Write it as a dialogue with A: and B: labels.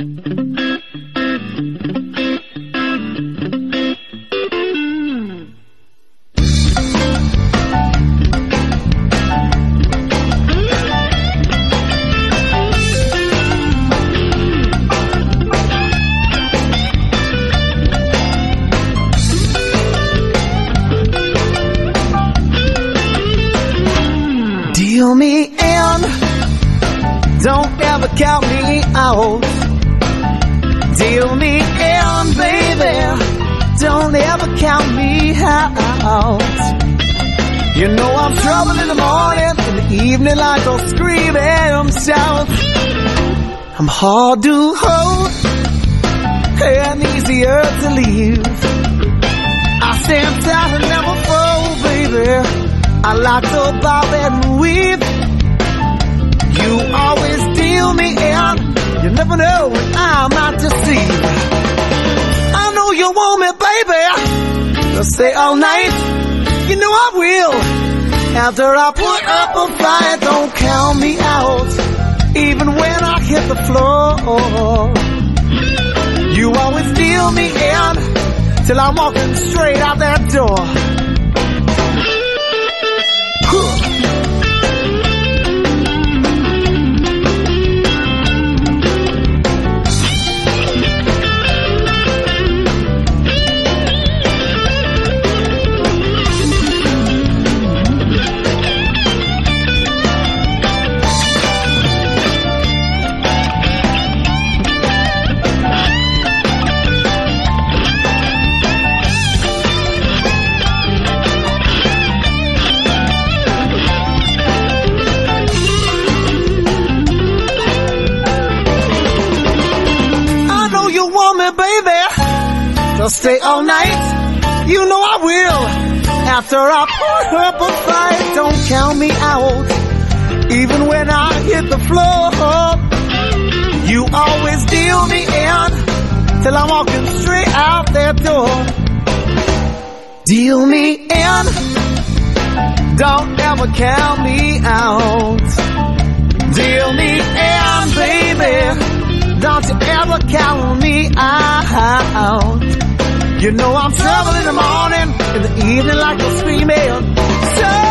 A: Deal me in, don't ever count me out. Deal me in, baby, don't ever count me out. You know I'm trouble in the morning, in the evening I go scream and shout. I'm hard to hold and easier to leave. I stand tight and never fold, baby. I like to bob and weave. You always deal me in. You never know when I'm out to see. I know you want me, baby. You'll stay all night. You know I will. After I put up a fight, don't count me out. Even when I hit the floor, you always deal me in till I'm walking straight out that door. I'll stay all night, you know I will. After I put up a fight, don't count me out. Even when I hit the floor, you always deal me in till I'm walking straight out that door. Deal me in, don't ever count me out. Deal me in, baby, don't you ever count me out. You know I'm trouble in the morning, in the evening like a screaming.